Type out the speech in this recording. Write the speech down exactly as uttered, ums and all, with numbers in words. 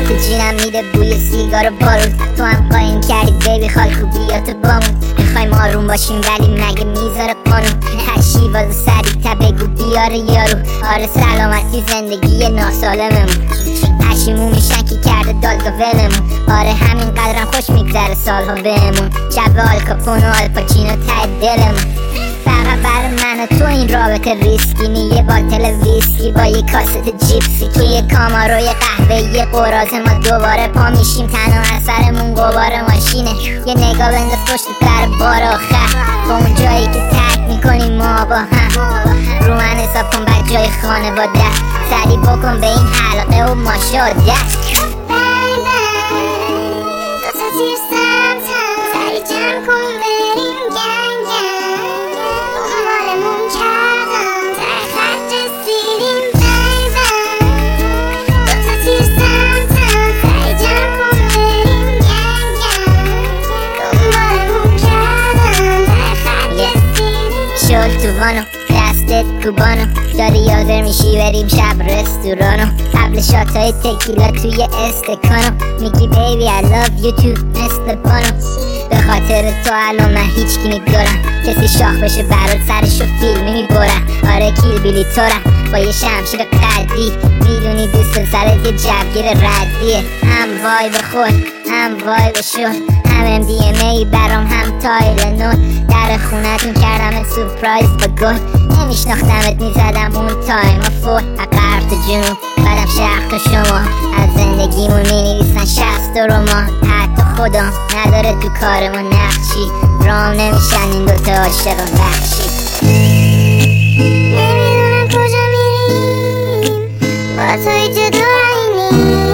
تو جینم میده بوی سیگار و بارود. تو هم قایم کردی بیبی خال خوبیاتو بامون. میخوایم آروم باشیم ولی مگه میذاره قانون؟ هر شیواز سریع تا بگو بیاره یارو. آره سلامتی زندگی ناسالممون. پشیمون میشن که کرده دالگا ولمون. آره همین قدرم خوش میگذره سالها بهمون. شب آلکاپون و آلپاچینو ته دلمون. فقط برای من و تو این رابطه ریسکی نی. یه باتل ویسکی با یه کاست جیپسی توی کامارو یه قهوه یه قراز. ما دوباره پا میشیم تنها اثرمون غبار ماشینه. یه نگاه بنداز پشت در بار آخر با اون جایی که ترک میکنیم ما با هم. رو من حساب کن بعد جای خانواده. سری بکن به این حلقه و ماشاده. سری جمع کن بریم گنگ گنگ. دنبالمون کردم ته خط رسیدیم بنگ بنگ. دوتا تیر سمتم سری جمع کن بریم گنگ گنگ. دنبالمون کردم ته خط رسیدیم. شل تو وانو دستت کوبانو داری حاضر میشی بریم شب رستورانو. قبل شاتای تکیلا توی استکانو میگی بیبی I love you too مثل بانو. به خاطر تو الان من هیچ کی میدارم. کسی شاخ بشه برات سرشو فیلمی میبرم. آره کیل بیلی تورم با یه شمشیر قدی. میدونی دوست سرت یه جوگیر ردیه. هم وای به خود هم وای به شد. هم ام دی ام ای برام هم تایلنول. در خونتون کردم سورپرایز با گل. نمیشناختمت میزدم اون تایم فور. غرب تا جنوب بعدم شرق تا شما. از زندگیمون مینویسن شصت رمان. حتی خدا نداره تو کارمون نقشی. رام نمیشن این دوتا عاشق وحشی. نمیدونم کجا میریم با توی جدا اینیم.